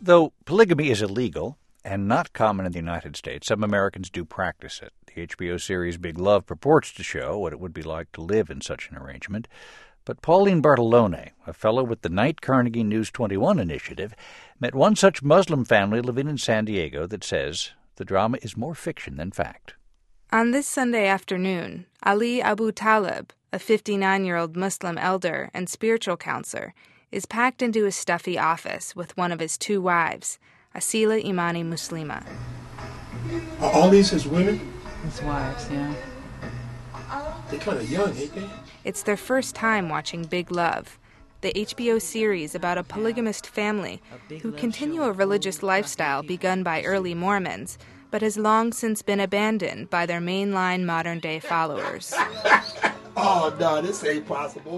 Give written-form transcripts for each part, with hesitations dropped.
Though polygamy is illegal and not common in the United States, some Americans do practice it. The HBO series Big Love purports to show what it would be like to live in such an arrangement. But Pauline Bartolone, a fellow with the Knight Carnegie News 21 initiative, met one such Muslim family living in San Diego that says the drama is more fiction than fact. On this Sunday afternoon, Ali Abu Talib, a 59-year-old Muslim elder and spiritual counselor, is packed into his stuffy office with one of his two wives, Asila Imani Muslima. Are all these his women? His wives, yeah. They're kind of young, ain't they? It's their first time watching Big Love, the HBO series about a polygamist family who continue a religious lifestyle begun by early Mormons, but has long since been abandoned by their mainline modern-day followers. Oh, no, this ain't possible.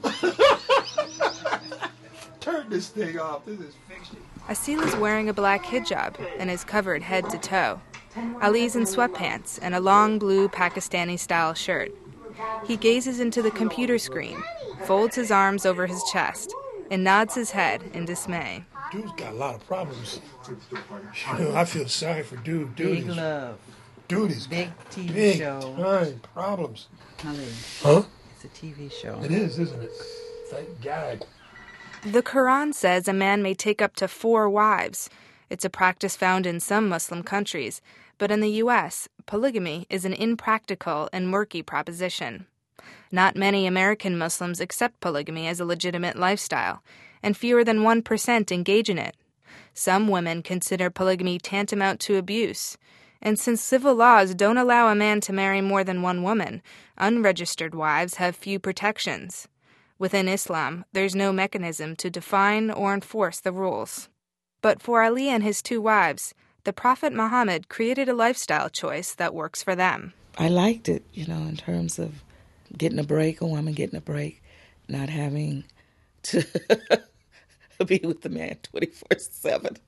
Turn this thing off. This is fiction. Asila's wearing a black hijab and is covered head to toe. Ali's in sweatpants and a long blue Pakistani-style shirt. He gazes into the computer screen, folds his arms over his chest, and nods his head in dismay. Dude's got a lot of problems. You know, I feel sorry for Dude. Big Love. Dude is Big TV big show. time problems. Ali, Huh? it's a TV show. It is, isn't it? Thank God. The Quran says a man may take up to 4 wives. It's a practice found in some Muslim countries, but in the U.S., polygamy is an impractical and murky proposition. Not many American Muslims accept polygamy as a legitimate lifestyle, and fewer than 1% engage in it. Some women consider polygamy tantamount to abuse, and since civil laws don't allow a man to marry more than one woman, unregistered wives have few protections. Within Islam, there's no mechanism to define or enforce the rules. But for Ali and his 2 wives, the Prophet Muhammad created a lifestyle choice that works for them. I liked it, in terms of getting a break, a woman getting a break, not having to be with the man 24/7.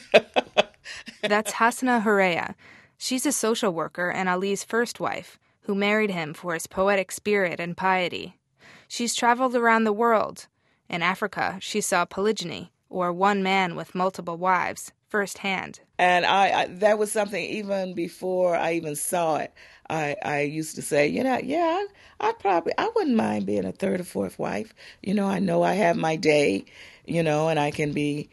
That's Hasna Horea. She's a social worker and Ali's first wife, who married him for his poetic spirit and piety. She's traveled around the world. In Africa, she saw polygyny, or one man with multiple wives, firsthand. And I that was something even before I even saw it. I used to say, I wouldn't mind being a 3rd or 4th wife. I know I have my day, and I can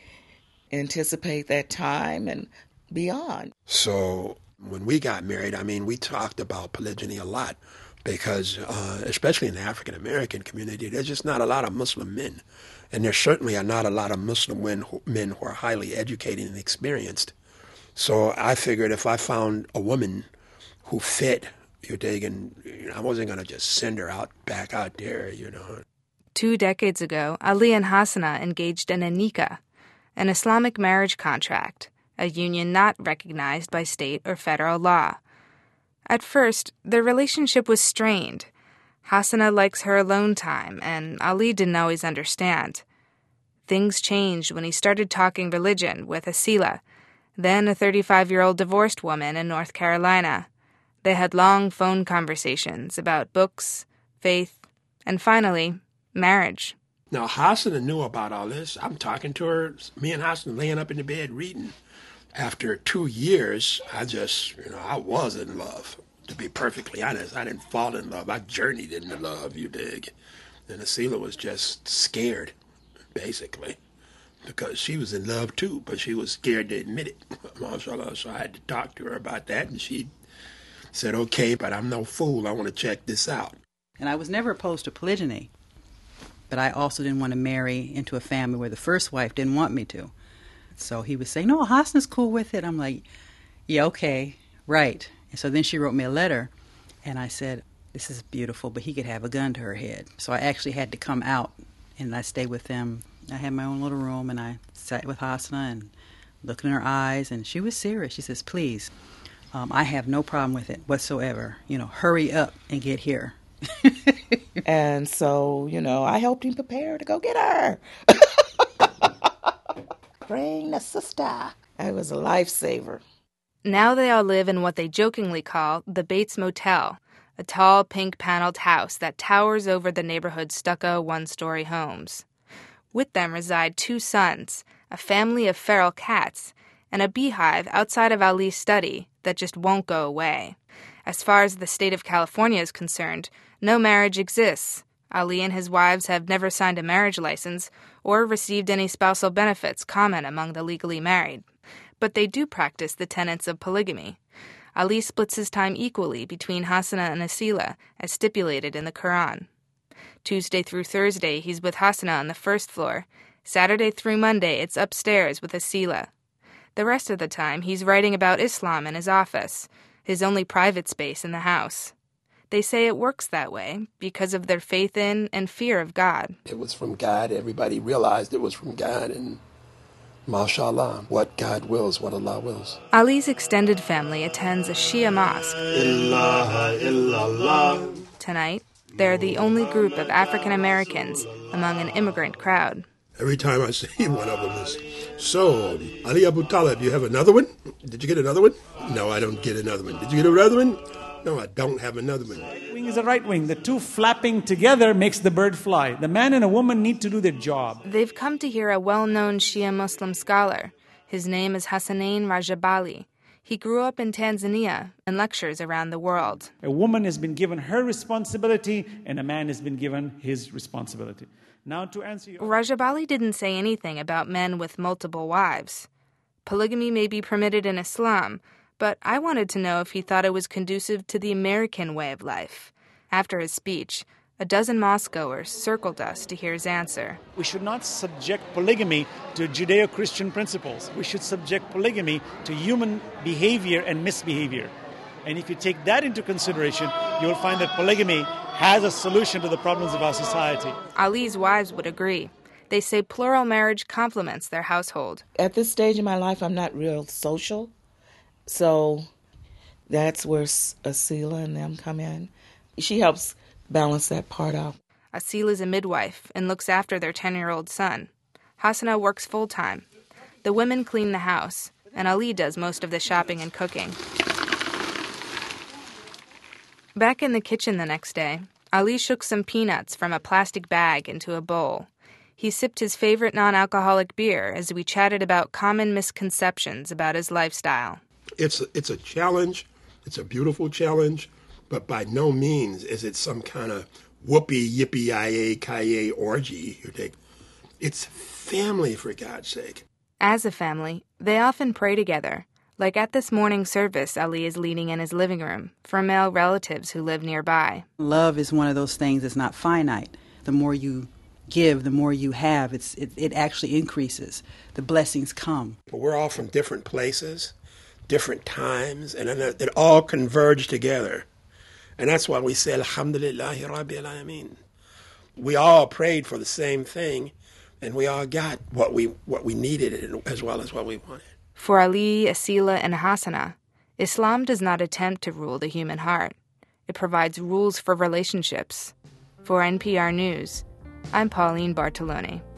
anticipate that time and beyond. So when we got married, we talked about polygyny a lot because, especially in the African-American community, there's just not a lot of Muslim men. And there certainly are not a lot of Muslim men who are highly educated and experienced. So I figured if I found a woman who fit, you're digging, I wasn't going to just send her back out there. 2 decades ago, Ali and Hasna engaged in a nikah, an Islamic marriage contract, a union not recognized by state or federal law. At first, their relationship was strained. Hasna likes her alone time, and Ali didn't always understand. Things changed when he started talking religion with Asila, then a 35-year-old divorced woman in North Carolina. They had long phone conversations about books, faith, and finally, marriage. Now, Hasna knew about all this. I'm talking to her, me and Hasna laying up in the bed reading. After 2 years, I was in love. To be perfectly honest, I didn't fall in love. I journeyed into love, you dig. And Asila was just scared, basically, because she was in love too, but she was scared to admit it. MashaAllah. So I had to talk to her about that, and she said, okay, but I'm no fool. I want to check this out. And I was never opposed to polygyny, but I also didn't want to marry into a family where the first wife didn't want me to. So he would say, no, Hasna's cool with it. I'm like, yeah, okay, right. And so then she wrote me a letter, and I said, this is beautiful, but he could have a gun to her head. So I actually had to come out, and I stayed with them. I had my own little room, and I sat with Hasna and looked in her eyes, and she was serious. She says, please, I have no problem with it whatsoever. Hurry up and get here. And so, I helped him prepare to go get her. Bring the sister. It was a lifesaver. Now they all live in what they jokingly call the Bates Motel, a tall pink-paneled house that towers over the neighborhood's stucco one-story homes. With them reside 2 sons, a family of feral cats, and a beehive outside of Ali's study that just won't go away. As far as the state of California is concerned, no marriage exists. Ali and his wives have never signed a marriage license or received any spousal benefits common among the legally married. But they do practice the tenets of polygamy. Ali splits his time equally between Hasana and Asila, as stipulated in the Quran. Tuesday through Thursday, he's with Hasana on the first floor. Saturday through Monday, it's upstairs with Asila. The rest of the time, he's writing about Islam in his office, his only private space in the house. They say it works that way because of their faith in and fear of God. It was from God. Everybody realized it was from God, and mashallah, what God wills, what Allah wills. Ali's extended family attends a Shia mosque. Tonight, they're the only group of African Americans among an immigrant crowd. Every time I see one of them is, so, Ali Abu Talib, you have another one? Did you get another one? No, I don't get another one. Did you get another one? No, I don't have another one. Right wing is a right wing. The two flapping together makes the bird fly. The man and a woman need to do their job. They've come to hear a well-known Shia Muslim scholar. His name is Hassanein Rajabali. He grew up in Tanzania and lectures around the world. A woman has been given her responsibility and a man has been given his responsibility. Now to answer your... Rajabali didn't say anything about men with multiple wives. Polygamy may be permitted in Islam, but I wanted to know if he thought it was conducive to the American way of life. After his speech, a dozen mosque-goers circled us to hear his answer. We should not subject polygamy to Judeo-Christian principles. We should subject polygamy to human behavior and misbehavior. And if you take that into consideration, you'll find that polygamy has a solution to the problems of our society. Ali's wives would agree. They say plural marriage complements their household. At this stage in my life, I'm not real social. So that's where Asila and them come in. She helps balance that part out. Asila's a midwife and looks after their 10-year-old son. Hasana works full-time. The women clean the house, and Ali does most of the shopping and cooking. Back in the kitchen the next day, Ali shook some peanuts from a plastic bag into a bowl. He sipped his favorite non-alcoholic beer as we chatted about common misconceptions about his lifestyle. It's a challenge. It's a beautiful challenge, but by no means is it some kind of whoopee, yippee, ki-yay orgy. It's family, for God's sake. As a family, they often pray together, like at this morning service Ali is leading in his living room for male relatives who live nearby. Love is one of those things that's not finite. The more you give, the more you have. It actually increases. The blessings come. But we're all from different places, different times, and it all converged together. And that's why we say, Alhamdulillahi Rabbil Alameen. We all prayed for the same thing, and we all got what we needed as well as what we wanted. For Ali, Asila, and Hasana, Islam does not attempt to rule the human heart. It provides rules for relationships. For NPR News, I'm Pauline Bartolone.